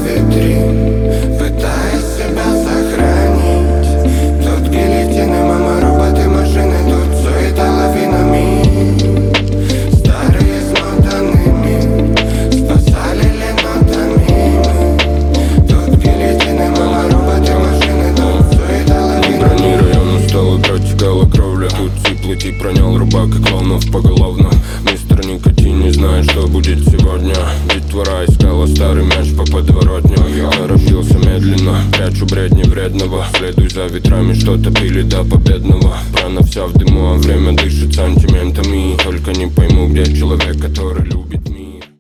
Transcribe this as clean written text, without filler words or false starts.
витрин, пытаясь себя сохранить. Тут гильотины, мама, роботы, машины, тут суета лавинами. Старые смотанными спасали ленотами мы. Тут гильотины, мама, роботы, машины, тут суета лавинами. Брони район устал и протекала кровля. Тут сиплый тип ронял рубак и клоунов поголовно. Мистер Никотин не знает, что будет сегодня. Детвора искала старый мяч по подворотню. Я торопился медленно, прячу бредни вредного. Следуй за ветрами, что-то пили до победного. Рана вся в дыму, а время дышит сантиментами. Только не пойму, где человек, который любит меня.